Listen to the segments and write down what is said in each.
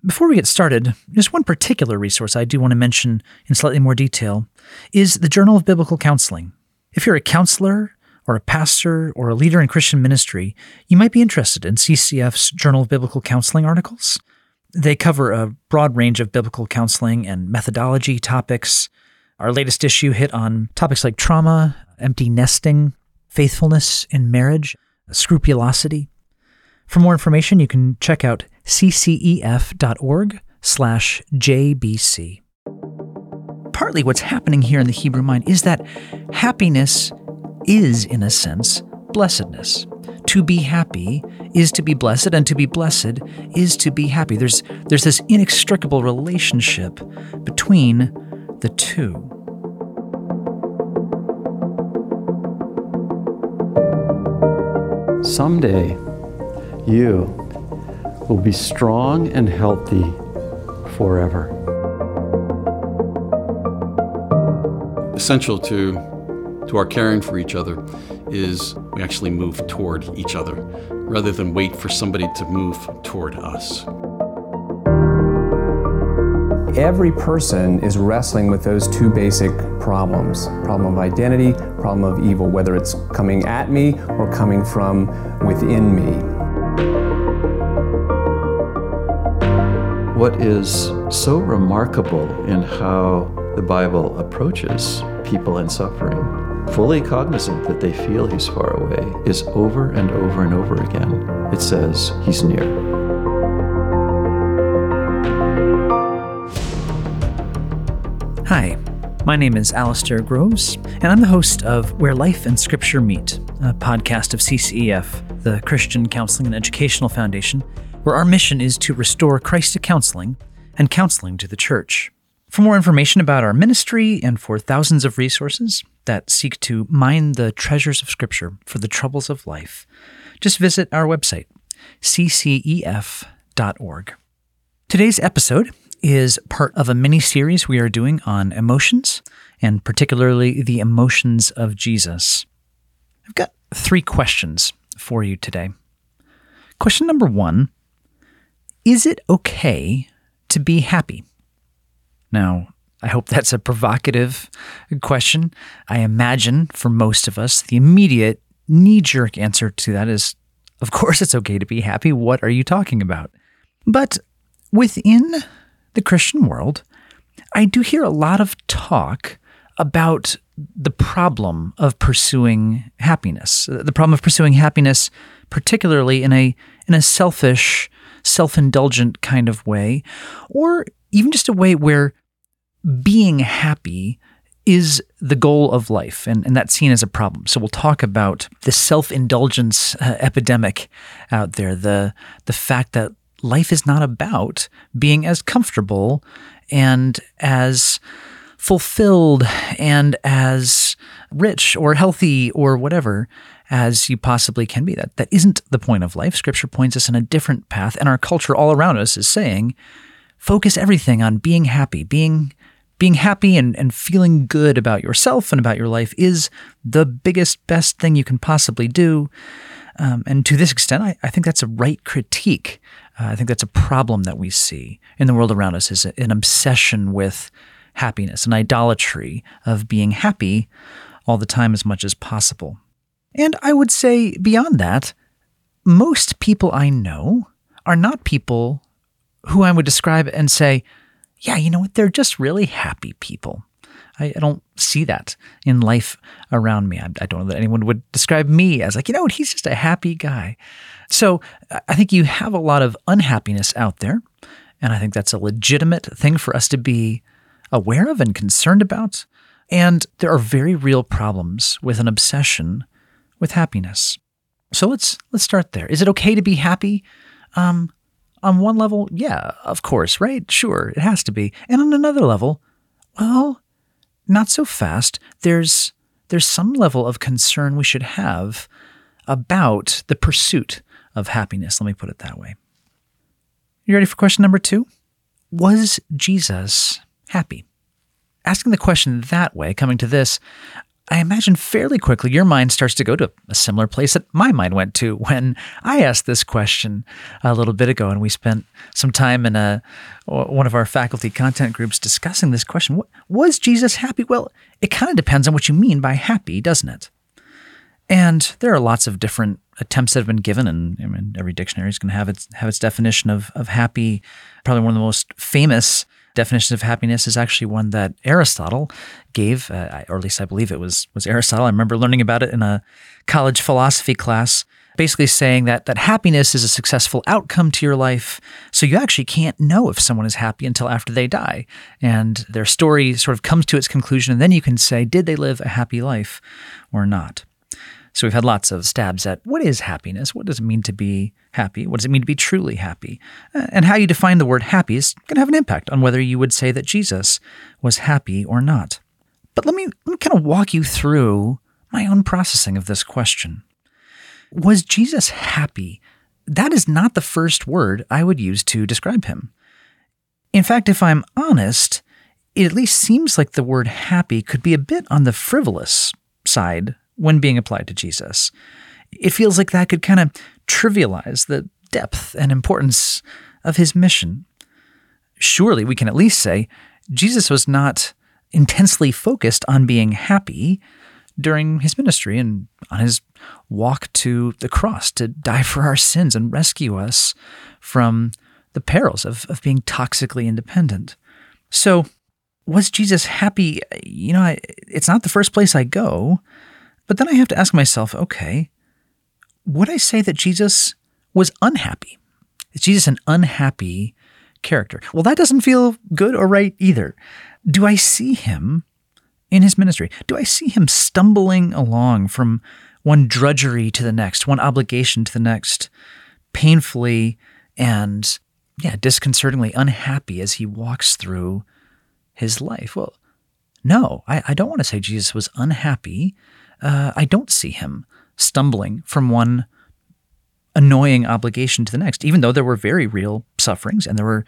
Before we get started, just one particular resource I do want to mention in slightly more detail is the Journal of Biblical Counseling. If you're a counselor or a pastor or a leader in Christian ministry, you might be interested in CCF's Journal of Biblical Counseling articles. They cover a broad range of biblical counseling and methodology topics. Our latest issue hit on topics like trauma, empty nesting, faithfulness in marriage, scrupulosity. For more information, you can check out ccef.org/JBC. Partly what's happening here in the Hebrew mind is that happiness is, in a sense, blessedness. To be happy is to be blessed, and to be blessed is to be happy. There's this inextricable relationship between the two. Someday, you will be strong and healthy forever. Essential to our caring for each other is we actually move toward each other rather than wait for somebody to move toward us. Every person is wrestling with those two basic problems: problem of identity, problem of evil, whether it's coming at me or coming from within me. What is so remarkable in how the Bible approaches people in suffering, fully cognizant that they feel he's far away, is over and over and over again. It says he's near. Hi, my name is Alistair Groves, and I'm the host of Where Life and Scripture Meet, a podcast of CCEF, the Christian Counseling and Educational Foundation, where our mission is to restore Christ to counseling and counseling to the church. For more information about our ministry and for thousands of resources that seek to mine the treasures of Scripture for the troubles of life, just visit our website, ccef.org. Today's episode is part of a mini-series we are doing on emotions, and particularly the emotions of Jesus. I've got 3 questions for you today. Question number 1, is it okay to be happy? Now, I hope that's a provocative question. I imagine for most of us, the immediate knee-jerk answer to that is, of course it's okay to be happy. What are you talking about? But within the Christian world, I do hear a lot of talk about the problem of pursuing happiness. The problem of pursuing happiness, particularly in a selfish, self-indulgent kind of way, or even just a way where being happy is the goal of life, and that's seen as a problem. So we'll talk about the self-indulgence epidemic out there, the fact that life is not about being as comfortable and as fulfilled and as rich or healthy or whatever as you possibly can be. That isn't the point of life. Scripture points us in a different path, and our culture all around us is saying, focus everything on being happy. Being happy and feeling good about yourself and about your life is the biggest, best thing you can possibly do. And to this extent, I think that's a right critique. I think that's a problem that we see in the world around us, is an obsession with happiness, an idolatry of being happy all the time as much as possible. And I would say beyond that, most people I know are not people who I would describe and say, yeah, you know what, they're just really happy people. I don't see that in life around me. I don't know that anyone would describe me as like, you know what, he's just a happy guy. So I think you have a lot of unhappiness out there, and I think that's a legitimate thing for us to be aware of and concerned about. And there are very real problems with an obsession with happiness. So let's start there. Is it okay to be happy? On one level, yeah, of course, right? Sure, it has to be. And on another level, well, not so fast. There's some level of concern we should have about the pursuit of happiness. Let me put it that way. You ready for question number 2? Was Jesus happy? Asking the question that way, coming to this, I imagine fairly quickly your mind starts to go to a similar place that my mind went to when I asked this question a little bit ago, and we spent some time in one of our faculty content groups discussing this question. Was Jesus happy? Well, it kind of depends on what you mean by happy, doesn't it? And there are lots of different attempts that have been given, and every dictionary is going to have its definition of happy. Probably one of the most famous definitions of happiness is actually one that Aristotle gave, or at least I believe it was Aristotle. I remember learning about it in a college philosophy class, basically saying that happiness is a successful outcome to your life, so you actually can't know if someone is happy until after they die. And their story sort of comes to its conclusion, and then you can say, did they live a happy life or not? So we've had lots of stabs at what is happiness? What does it mean to be happy? What does it mean to be truly happy? And how you define the word happy is going to have an impact on whether you would say that Jesus was happy or not. But let me kind of walk you through my own processing of this question. Was Jesus happy? That is not the first word I would use to describe him. In fact, if I'm honest, it at least seems like the word happy could be a bit on the frivolous side when being applied to Jesus. It feels like that could kind of trivialize the depth and importance of his mission. Surely we can at least say Jesus was not intensely focused on being happy during his ministry and on his walk to the cross to die for our sins and rescue us from the perils of being toxically independent. So was Jesus happy? It's not the first place I go. But then I have to ask myself, okay, would I say that Jesus was unhappy? Is Jesus an unhappy character? Well, that doesn't feel good or right either. Do I see him in his ministry? Do I see him stumbling along from one drudgery to the next, one obligation to the next, painfully and disconcertingly unhappy as he walks through his life? Well, no, I don't want to say Jesus was unhappy. I don't see him stumbling from one annoying obligation to the next, even though there were very real sufferings and there were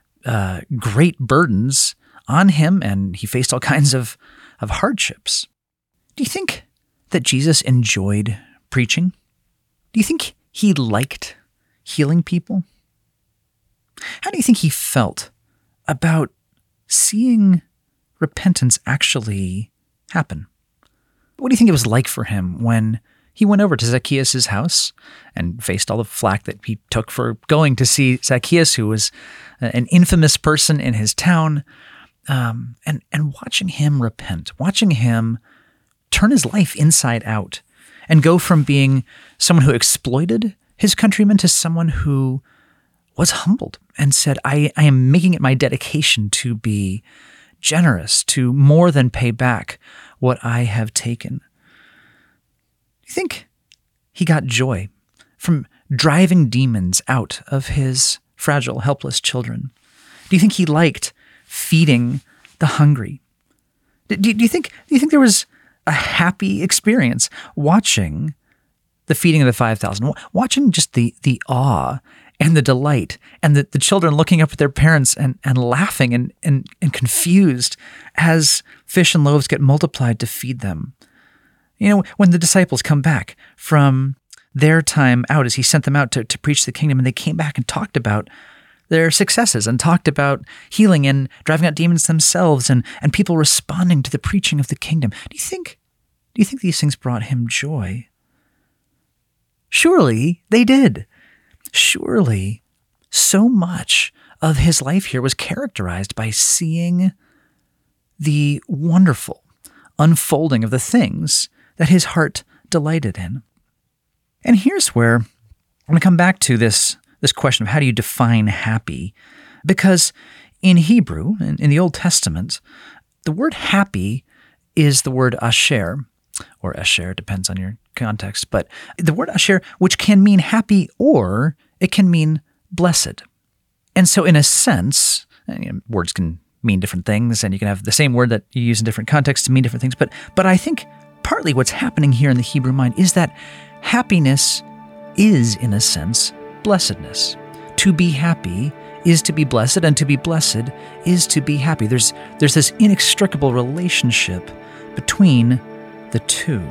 great burdens on him, and he faced all kinds of hardships. Do you think that Jesus enjoyed preaching? Do you think he liked healing people? How do you think he felt about seeing repentance actually happen? What do you think it was like for him when he went over to Zacchaeus' house and faced all the flack that he took for going to see Zacchaeus, who was an infamous person in his town, and watching him repent, watching him turn his life inside out and go from being someone who exploited his countrymen to someone who was humbled and said, I am making it my dedication to be generous, to more than pay back what I have taken. Do you think he got joy from driving demons out of his fragile, helpless children? Do you think he liked feeding the hungry? Do you think there was a happy experience watching the feeding of the 5,000, watching just the awe and the delight and the children looking up at their parents and laughing and confused as fish and loaves get multiplied to feed them? When the disciples come back from their time out as he sent them out to preach the kingdom, and they came back and talked about their successes and talked about healing and driving out demons themselves and people responding to the preaching of the kingdom. Do you think these things brought him joy? Surely they did. Surely so much of his life here was characterized by seeing the wonderful unfolding of the things that his heart delighted in. And here's where I'm going to come back to this question of how do you define happy? Because in Hebrew, in the Old Testament, the word happy is the word asher, or esher, depends on your context, but the word asher, which can mean happy or it can mean blessed. And so in a sense, words can mean different things, and you can have the same word that you use in different contexts to mean different things, but I think partly what's happening here in the Hebrew mind is that happiness is, in a sense, blessedness. To be happy is to be blessed, and to be blessed is to be happy. There's this inextricable relationship between the two.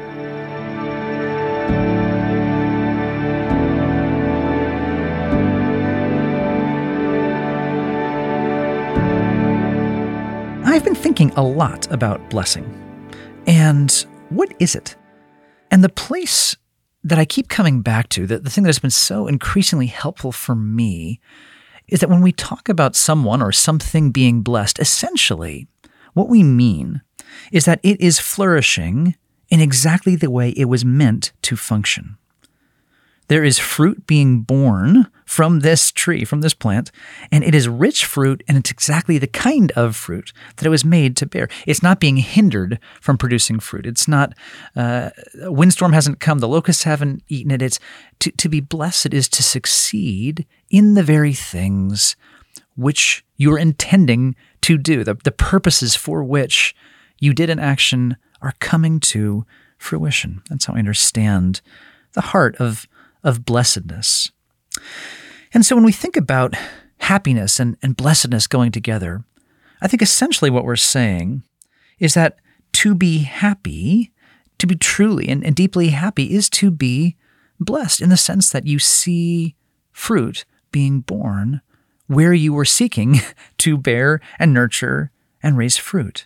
I've been thinking a lot about blessing. And what is it? And the place that I keep coming back to, the thing that's been so increasingly helpful for me, is that when we talk about someone or something being blessed, essentially what we mean is that it is flourishing in exactly the way it was meant to function. There is fruit being born from this tree, from this plant, and it is rich fruit, and it's exactly the kind of fruit that it was made to bear. It's not being hindered from producing fruit. It's not, a windstorm hasn't come, the locusts haven't eaten it. It's to be blessed is to succeed in the very things which you are intending to do. The purposes for which you did an action are coming to fruition. That's how I understand the heart of blessedness. And so when we think about happiness and blessedness going together, I think essentially what we're saying is that to be happy, to be truly and deeply happy, is to be blessed in the sense that you see fruit being born where you were seeking to bear and nurture and raise fruit.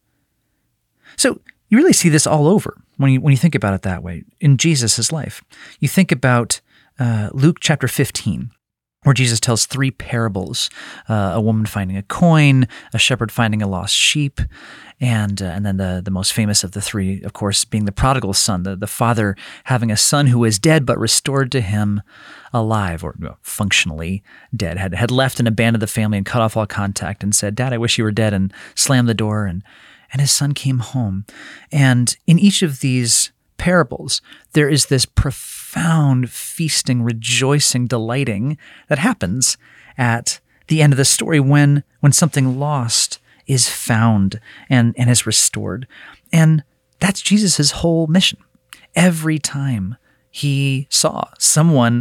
So you really see this all over when you think about it that way in Jesus' life. You think about Luke chapter 15, where Jesus tells three parables: a woman finding a coin, a shepherd finding a lost sheep, and then the most famous of the three, of course, being the prodigal son, the father having a son who was dead but restored to him alive, or functionally dead, had left and abandoned the family and cut off all contact and said, "Dad, I wish you were dead," and slammed the door, and his son came home. And in each of these parables, there is this profound feasting, rejoicing, delighting that happens at the end of the story when something lost is found and is restored. And that's Jesus' whole mission. Every time he saw someone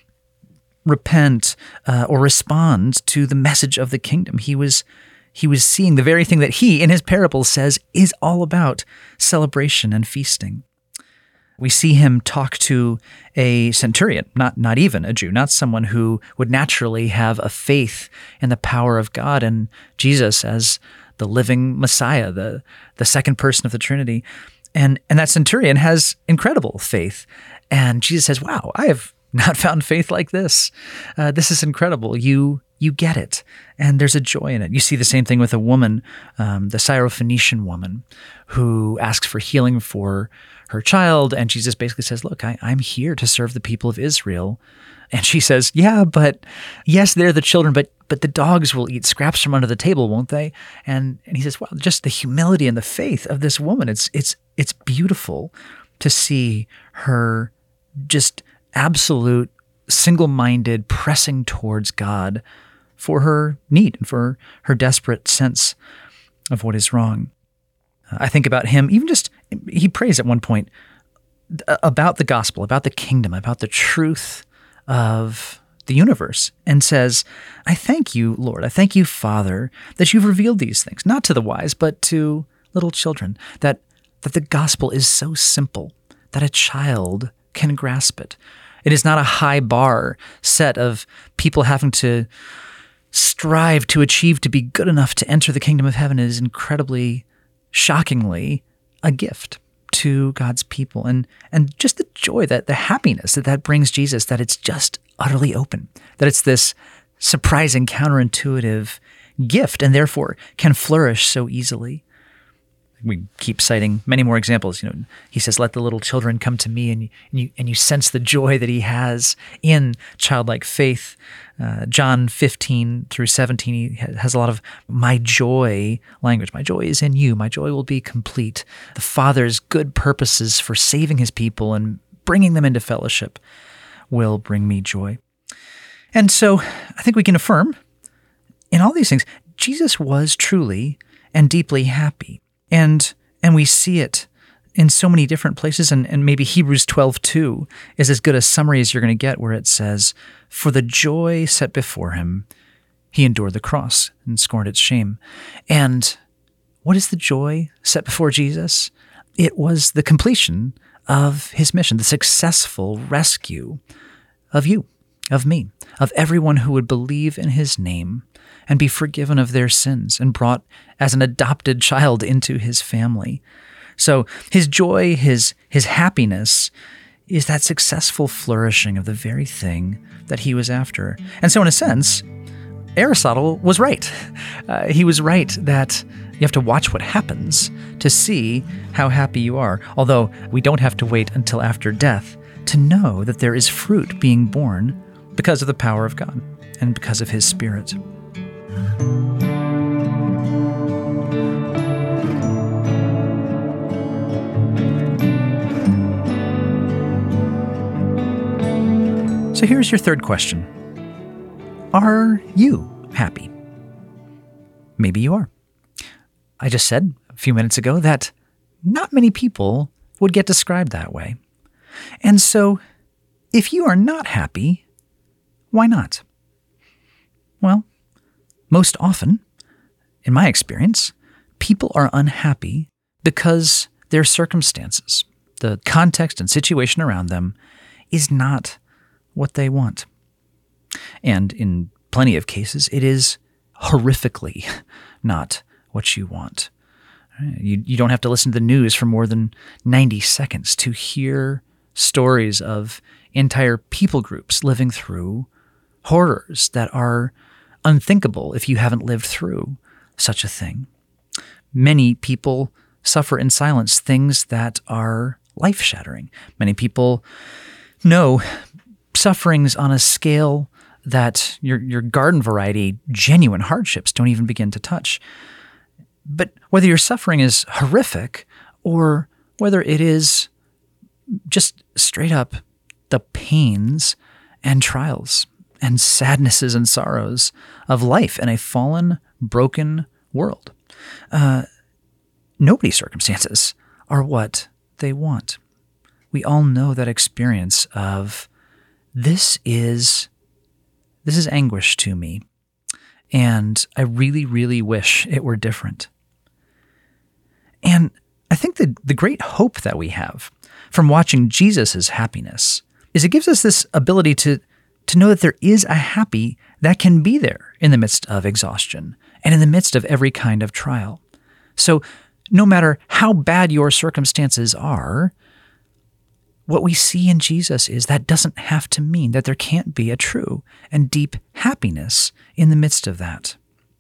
repent or respond to the message of the kingdom, he was seeing the very thing that he, in his parables, says is all about celebration and feasting. We see him talk to a centurion, not even a Jew, not someone who would naturally have a faith in the power of God and Jesus as the living Messiah, the second person of the Trinity. And that centurion has incredible faith. And Jesus says, "Wow, I have not found faith like this. This is incredible. You get it. And there's a joy in it." You see the same thing with a woman, the Syrophoenician woman, who asks for healing for her child. And Jesus basically says, "Look, I'm here to serve the people of Israel." And she says, "Yeah, but yes, they're the children, but the dogs will eat scraps from under the table, won't they?" And he says, "Wow, just the humility and the faith of this woman. It's beautiful to see her just absolute single-minded pressing towards God for her need and for her desperate sense of what is wrong." I think about him, he prays at one point about the gospel, about the kingdom, about the truth of the universe, and says, "I thank you, Lord, I thank you, Father, that you've revealed these things, not to the wise, but to little children, that the gospel is so simple that a child can grasp it. It is not a high bar set of people having to strive to achieve to be good enough to enter the kingdom of heaven. It is incredibly, shockingly a gift to God's people. And just the joy, the happiness that brings Jesus, that it's just utterly open, that it's this surprising, counterintuitive gift and therefore can flourish so easily. We keep citing many more examples. He says, "Let the little children come to me," and you sense the joy that he has in childlike faith. John 15 through 17, he has a lot of "my joy" language. "My joy is in you. My joy will be complete." The Father's good purposes for saving his people and bringing them into fellowship will bring me joy. And so I think we can affirm in all these things, Jesus was truly and deeply happy. And we see it in so many different places, and maybe Hebrews 12:2 is as good a summary as you're going to get, where it says, "For the joy set before him, he endured the cross and scorned its shame." And what is the joy set before Jesus? it was the completion of his mission, the successful rescue of you, of me, of everyone who would believe in his name and be forgiven of their sins and brought as an adopted child into his family. So his joy, his happiness is that successful flourishing of the very thing that he was after. And so in a sense, Aristotle was right. He was right that you have to watch what happens to see how happy you are, although we don't have to wait until after death to know that there is fruit being born because of the power of God and because of his Spirit. So here's your third question. Are you happy? Maybe you are. I just said a few minutes ago that not many people would get described that way. And so, if you are not happy, why not? Well, most often, in my experience, people are unhappy because their circumstances, the context and situation around them, is not what they want. And in plenty of cases, it is horrifically not what you want. You don't have to listen to the news for more than 90 seconds to hear stories of entire people groups living through horrors that are unthinkable if you haven't lived through such a thing. Many people suffer in silence things that are life-shattering. Many people know sufferings on a scale that your garden variety genuine hardships don't even begin to touch. But whether your suffering is horrific or whether it is just straight up the pains and trials and sadnesses and sorrows of life in a fallen, broken world, nobody's circumstances are what they want. We all know that experience of this is anguish to me, and I really, really wish it were different. And I think the great hope that we have from watching Jesus' happiness is it gives us this ability to know that there is a happy that can be there in the midst of exhaustion and in the midst of every kind of trial. So no matter how bad your circumstances are, what we see in Jesus is that doesn't have to mean that there can't be a true and deep happiness in the midst of that.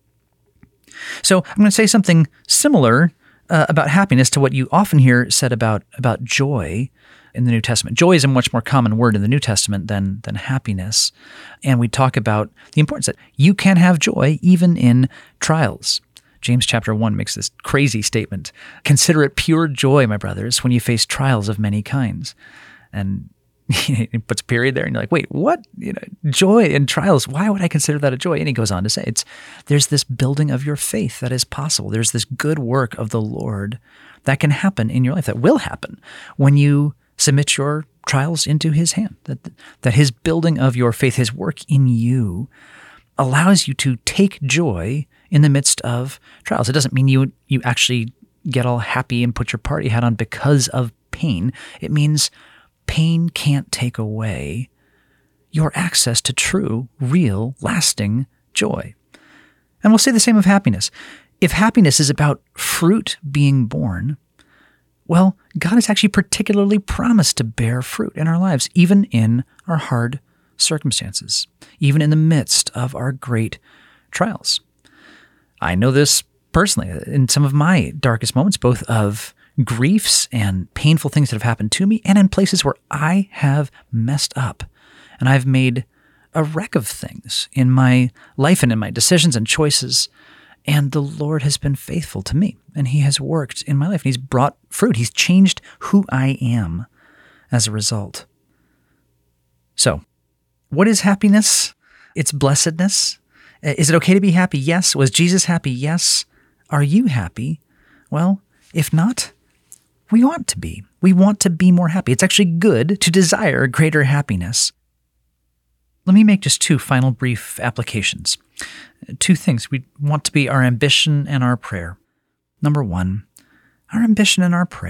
So I'm going to say something similar about happiness to what you often hear said about joy in the New Testament. Joy is a much more common word in the New Testament than happiness. And we talk about the importance that you can have joy even in trials. James chapter 1 makes this crazy statement. Consider it pure joy, my brothers, when you face trials of many kinds. And he puts a period there and you're like, wait, what? Joy in trials, why would I consider that a joy? And he goes on to say, there's this building of your faith that is possible. There's this good work of the Lord that can happen in your life, that will happen when you submit your trials into his hand, that his building of your faith, his work in you, allows you to take joy in the midst of trials. It doesn't mean you actually get all happy and put your party hat on because of pain. It means pain can't take away your access to true, real, lasting joy. And we'll say the same of happiness. If happiness is about fruit being born, well, God has actually particularly promised to bear fruit in our lives, even in our hard circumstances, even in the midst of our great trials. I know this personally in some of my darkest moments, both of griefs and painful things that have happened to me, and in places where I have messed up and I've made a wreck of things in my life and in my decisions and choices. And the Lord has been faithful to me, and he has worked in my life, and he's brought fruit. He's changed who I am as a result. So, what is happiness? It's blessedness. Is it okay to be happy? Yes. Was Jesus happy? Yes. Are you happy? Well, if not, we want to be. We want to be more happy. It's actually good to desire greater happiness. Let me make just two final brief applications. Two things we want to be our ambition and our prayer. Number one, our ambition and our prayer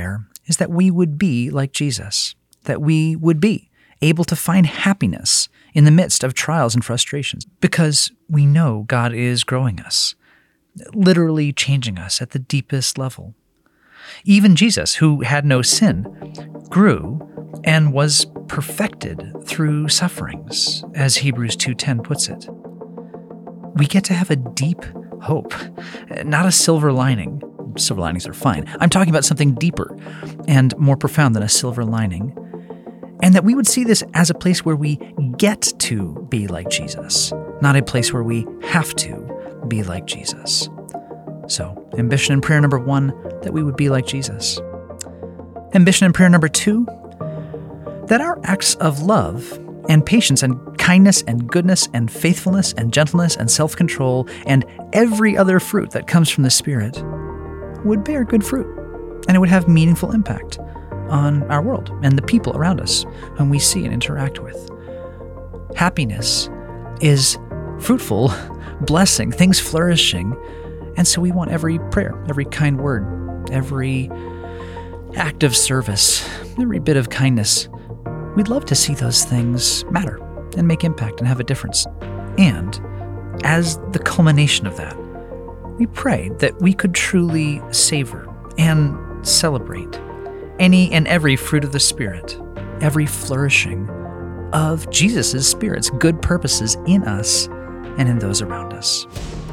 is that we would be like Jesus, that we would be able to find happiness in the midst of trials and frustrations, because we know God is growing us, literally changing us at the deepest level. Even Jesus, who had no sin, grew and was perfected through sufferings, as Hebrews 2:10 puts it. We get to have a deep hope, not a silver lining. Silver linings are fine. I'm talking about something deeper and more profound than a silver lining, and that we would see this as a place where we get to be like Jesus, not a place where we have to be like Jesus. So, ambition and prayer number 1, that we would be like Jesus. Ambition and prayer number 2, that our acts of love and patience and kindness and goodness and faithfulness and gentleness and self-control and every other fruit that comes from the Spirit would bear good fruit, and it would have meaningful impact on our world and the people around us whom we see and interact with. Happiness is fruitful, blessing, things flourishing, and so we want every prayer, every kind word, every act of service, every bit of kindness. We'd love to see those things matter and make impact and have a difference. And as the culmination of that, we pray that we could truly savor and celebrate any and every fruit of the Spirit, every flourishing of Jesus' Spirit's good purposes in us and in those around us.